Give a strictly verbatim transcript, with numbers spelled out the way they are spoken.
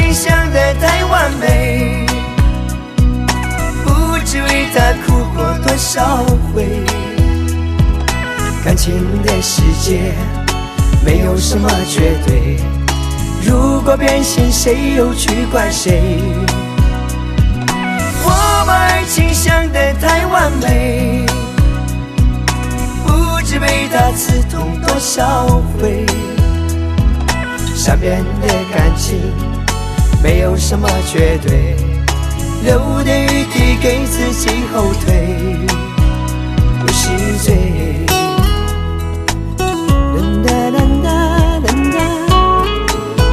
情想得太完美，不知为他哭过多少回。感情的世界没有什么绝对，如果变心，谁又去怪谁？我把爱情想得太完美，不知被他刺痛多少回。善变的感情没有什么绝对，留点余地给自己后退。